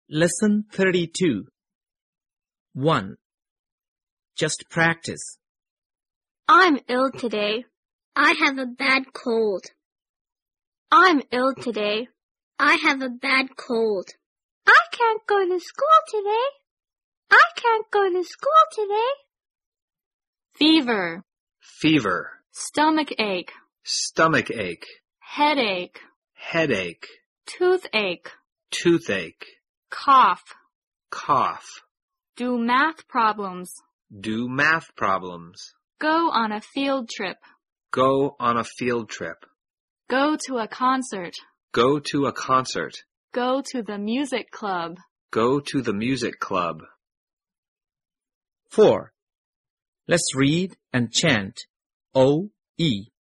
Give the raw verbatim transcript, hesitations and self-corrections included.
Lesson thirty-two. one. Just practice. I'm ill today. I have a bad cold. I'm ill today. I have a bad cold. I can't go to school today. I can't go to school today. Fever. Fever. Stomach ache. Stomach ache. Headache. Headache. Toothache. Toothache. Cough. Cough. Do math problems. Do math problems. Go on a field trip. Go on a field trip. Go to a concert. Go to a concert. Go to the music club. Go to the music club. four. Let's read and chant O E.